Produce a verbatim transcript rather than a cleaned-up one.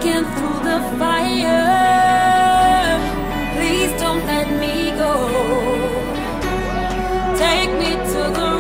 breaking through the fire. Please don't let me go. Take me to the